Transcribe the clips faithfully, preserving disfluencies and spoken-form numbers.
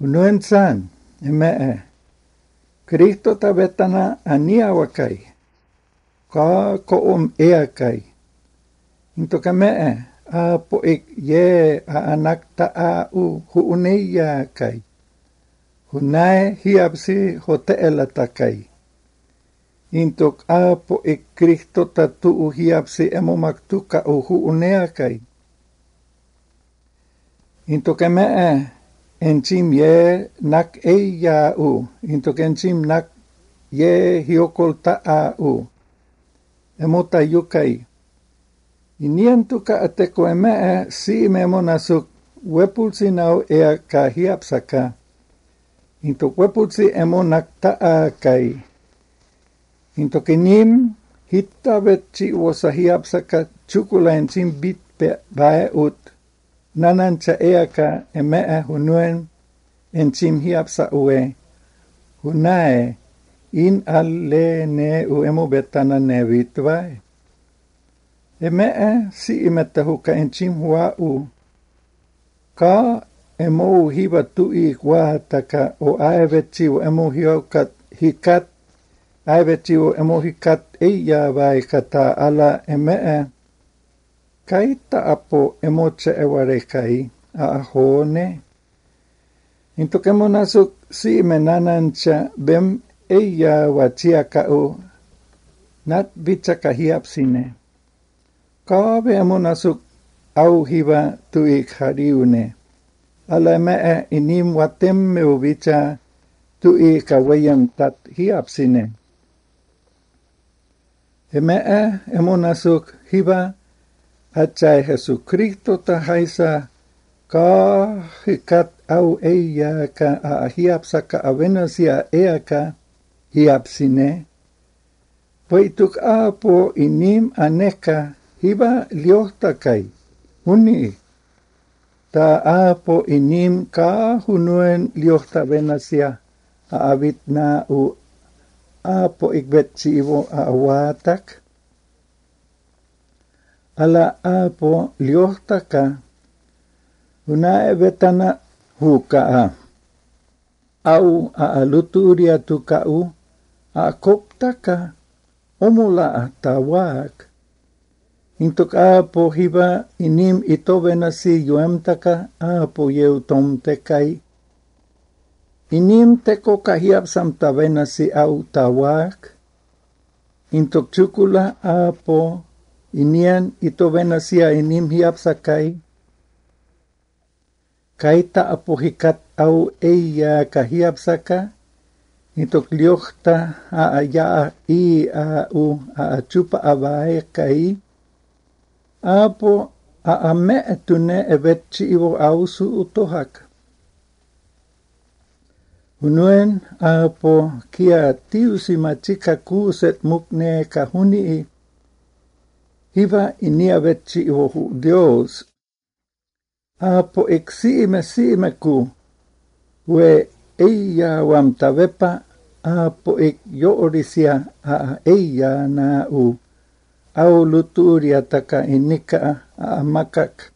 Unuensan, eme'e. Cristo tabetana aniawakai. Ka koom eakai. Into kame'e, a poik ye a anak ta'a u huuneya kai. Hunai hiapsi hoteelatakai. Intok a poik Cristo tatu hiapsi emomaktuka u huuneakai. Into kame'e, enchim ye nak eya u. Into kenchim nak ye hiokol ta'a u. Emota yukai. Inientuka ateko eme'e si memonasuk wepulsi nau ea ka hiapsaka. Into wepulsi emonak ta'a kai. Into kenim hitta vetsi uosa hiapsaka chukula enchim bit bae ut. Nanancha eaka eme'e hunuen enchim hiapsa ue. Hunae in alle ne u emo betana ne vitvae. Eme'e si imetahuka enchim hua u. Ka emo hiva tui huataka o aevetsi u emo hiokat hikat. Aevetsi u emo hikat eia vai kata ala eme'e. Kaita apo emoche ewarekai a ahone. Into kemo nasuk si menanancha bem eia wachiaka u. Nat vichaka hiapsine. Kaave emo nasuk au hiva tuik hariune. Ala me'e inim watem meu vicha tuik awayam tat hiapsine. Eme'e emo nasuk hiva Achai Jesucristo tahaisa ka hikat au eia ka a hiapsaka avenasia eaka hiapsine. Poituk apo inim aneka hiva liohtakai. Huni. Ta apo inim ka hunuen liohta venasia a avitna u apo ikvetsivo a awatak. Ala apo liohtaka, unae vetana hukaa. Au a aluturia tukau, a koptaka, omula tawak. Intuk apo hiva inim itovenasi yuemtaka, apo yeutomtekai. Inim teko kahiapsam tavenasi au tawak. Intuk chukula apo inian ito venasia inim hiapsakai. Kaita apohikat au eia kahiapsaka. Itok liokta a aya i a u a chupa avae kai. Apo a ame etune evetchi ivo ausu utohak. Unuen apo kia tiusi machika kuset mukne kahunii. Hiva inia vetsi ivohu Dios. Apo exime sime ku. We eia wam tavepa. Apo ek yoorisia a eia na u. Au luturia taka inika a makak.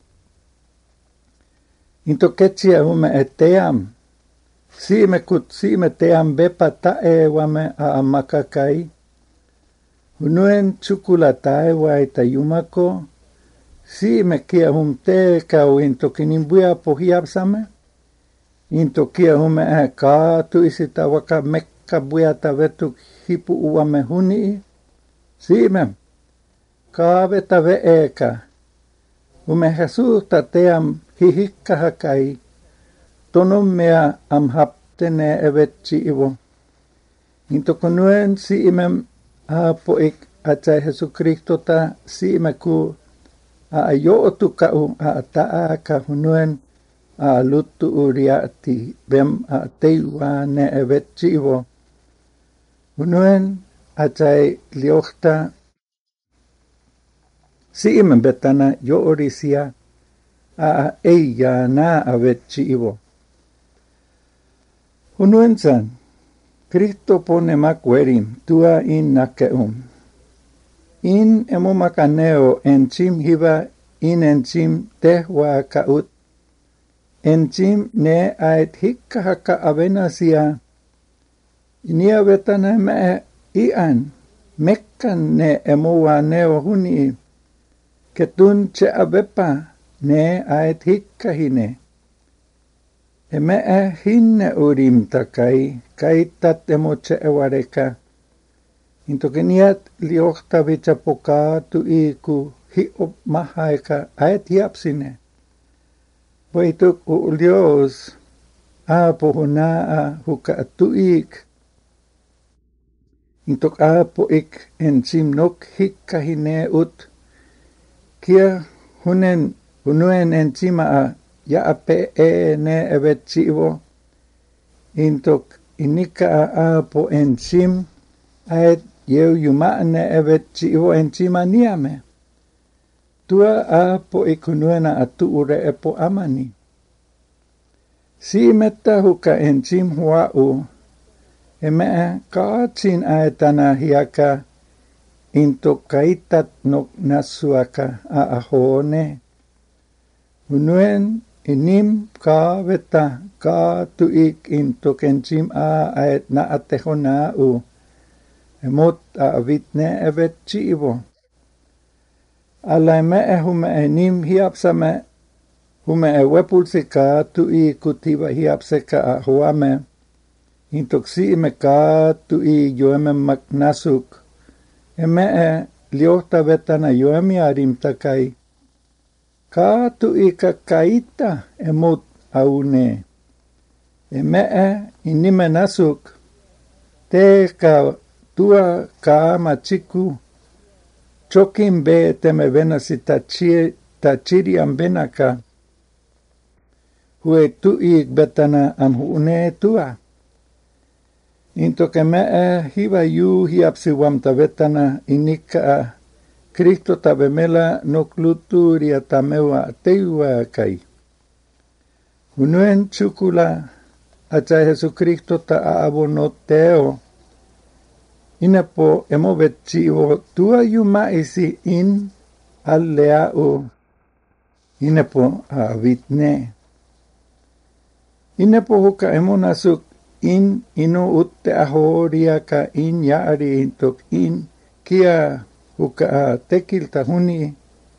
Into ketsia ume eteam. Sime kut sime team bepa tae wame a makakai. Unuen chukulatai wai tayumako, si me kia hum te kau into kinimbuia po hiapsame, into kia hume e ka tuisita waka mekka buia tavetuk hipu uame hunii, si me, ka veta ve eka, hume Jesus tateam hihikka hakai, tonom mea am haptene evetsi ivo, into konuen si imem, apo ik achai Jesucristo ta si meku a ayotu ka u a taa ka hunuen a lutu uriati bem a teiwa ne evetchivo. Hunuen achai liokta si imen betana yo orisia a eia na avetchivo. Hunuen san. Cristo pone macuerim, tua in naceum. In emo macaneo enchim hiva in enchim tehua caut. enchim ne ait hikka haka avenasia. Inia vetana me ian, mekkan ne emua neo huni, ketun che abepa ne ait hikka hine. Eme e hinne urim takai, kai tat emo che ewareka. Into keniat liokta vichapoka tu iku hiop mahaika ait hiapsine. Waituk ulios a pohunaa huka tuik. Intok a poik ensim nok hikka hine ut. Kia hunen hunuen ensima a ya ape e ne evet chivo. Intok inika a po ensim ait yeu yuma ne evet chivo ensima niame. Tua a po ikunuena atu ure epo amani. Si metta huka ensim huau. Eme kaatsin aetana hiaka into kaitat nok nasuaka a ahone. Unuen inim ka veta ka tuik into kensim a aet na atehona u. Emot a vitne evet chivo. Ala me e hume enim hiapsame hume e wepulsika tui kutiva hiapseka a huame. Intoksi me ka tui yoeme maknasuk. Eme e liota vetana yoemi arim takai. Ka tui kakaita emut aune. Eme e inime nasuk. Te ka tua ka machiku. Chokim be teme venasi tachiriam benaka. Hue tui betana amhune tua. Into que me e hiva yu hiapsiwam tavetana inika a Cristo tabemela nokluturia tamewa teiwa kai. Unuen chukula acha Jesucristo ta abonoteo. Inapo emovetchivo tua yuma isi in alleau. Inapo avitne. Inapo huka emonasuk in ino utte ahoria ka in yaari intok in kia huka tekilta huni.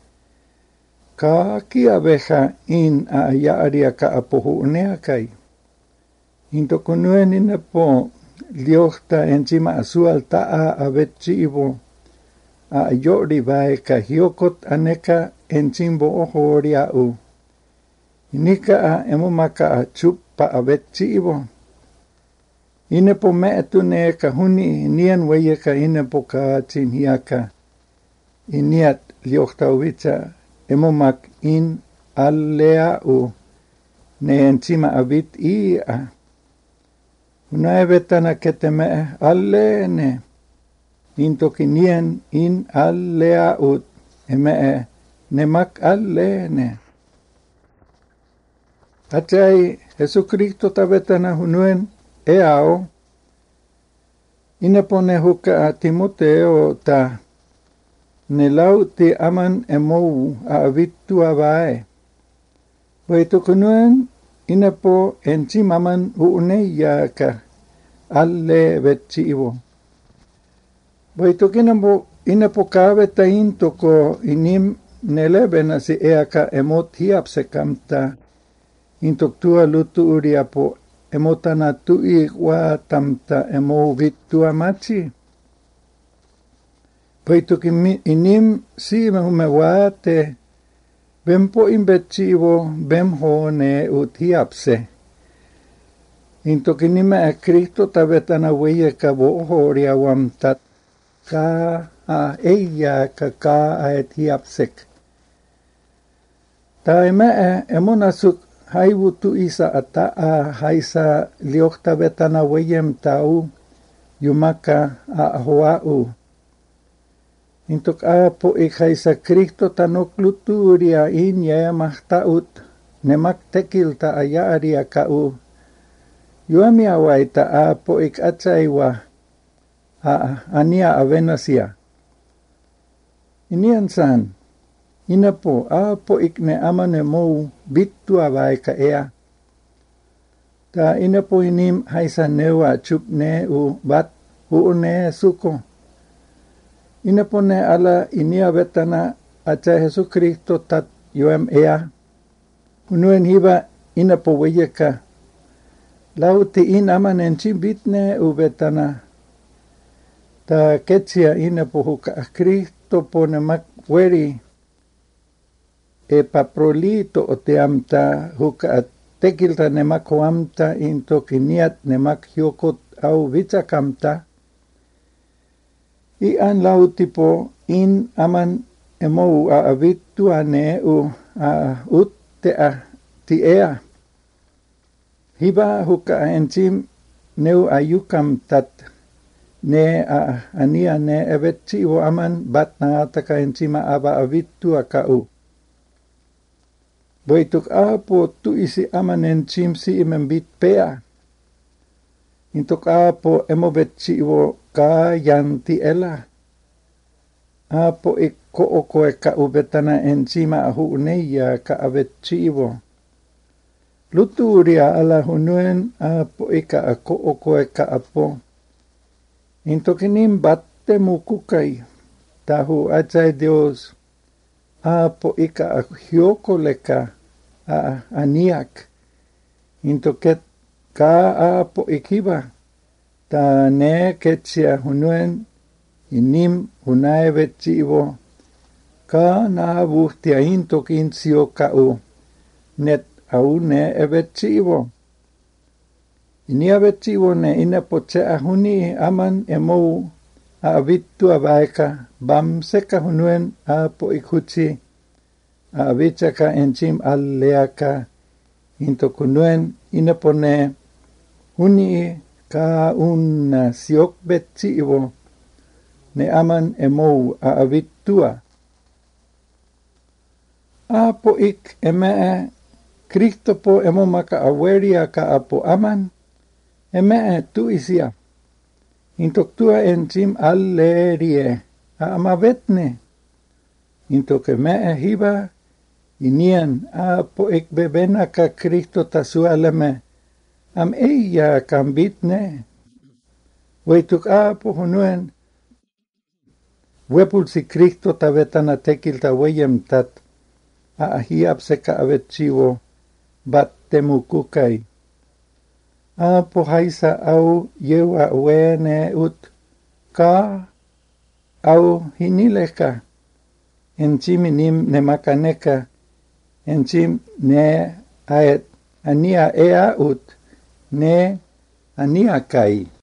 Ka kia veja in a yaari ka apohunea kai. Intok unuen inapo liokta encima asual taa avetchivo. A yori vae ka hiokot aneka encimbo ohoria u. Inika a emomaka a chupa avetchivo. Inepo me etune ka huni nian weye ka inepo ka chinhiaka. Iniat liokta uvicha emomak in allea u. Ne encima avit ia. Una evetana keteme allene. Intokinien in allea ut. Eme nemak allene. Achai Jesucristo tavetana hunuen eao. Inepone huka a Timoteo ta. Nelau te aman emou a avitu avae. Waito kunuen inepo encimaman uuneia ka alle vetchivo. Waito kinambo inepo kaveta intoko inim nelebena si eaka emot hiapsekamta. Intok tua lutu uriapo emotana tui wa tamta emo vitua machi. Waito inim si mehume wate. Bempo imbetchivo bem hone ut hiapse. Into kinime a Cristo tavetana weye ka bohoria wam tat ka a eia ka ka a et hiapsek. Ta eme e emonasuk haivutu isa ata a haisa liokta vetana weyem tau yumaka a hoau. Intok a po ikhaisa Cristo tanok luturia in ye mahtaut nemak tekilta ayaria kau. Yuami awaita a po ik achaiwa a ania avenasia. Inian san, inapo a po ik ne amane mou bitu awaika ea. Ta inapo inim haisa newa chupne u bat huune suko. Inapone ala inia betana acha Jesucristo tat yoem ea. Unuen hiba inapo weyeka. Lauti in aman en chimbitne u betana. Ta ketsia inapo huka Cristo pone mak weri. E paprolito o te amta huka at tekilta nemak hoamta into kiniat nemak hiokot au vichakamta. I an lautipo in aman emou a avitu ane u a ut te a ti ea. Hiba huka enchim neu ayukam tat ne a ania ne evetchi o aman bat na ataka enchima aba avitu a kau. Boituk apo tu isi aman enchim si imembit pea. Intok apo emovetchi o ka yanti ela. Apo ikko oko e ka ubetana enchima ahu uneia ka avetchi o. Luturia ala hunuen apo ika ako oko e ka apo. Intokinim batte mukukai. Tahu acai Dios. Apo ika ahioko leka. A aniak. Intoket ka apo ikiba. Ta ne ketsia hunuen. Inim hunae vetsivo. Ka na vuhtia intok insio ka u. Net au ne evetsivo. Inia vetsivo ne inapoche ahuni aman emou a avitu avaeka bam seka hunuen apo ikuchi a avichaka enchim alleaka into kunuen inapone huni ka una siok vetsivo ne aman emou a avitua. Apo ik emee Cristo po emo maka aweria ka apo aman, eme tu isia. Intok tua enchim allerie, a amavetne. Intok eme hiba, inian apo ik bebena ka Cristo tasualeme, am eia kambitne. Weituk apo hunuen, wepul si Cristo tavetana tekilta weyem tat, a ahiap seka avetchivo, bat temukukai. Apo haisa au yewa wene ut ka au hinileka. Enchim inim nemakaneka. Enchim ne aet ania ea ut ne ania kai.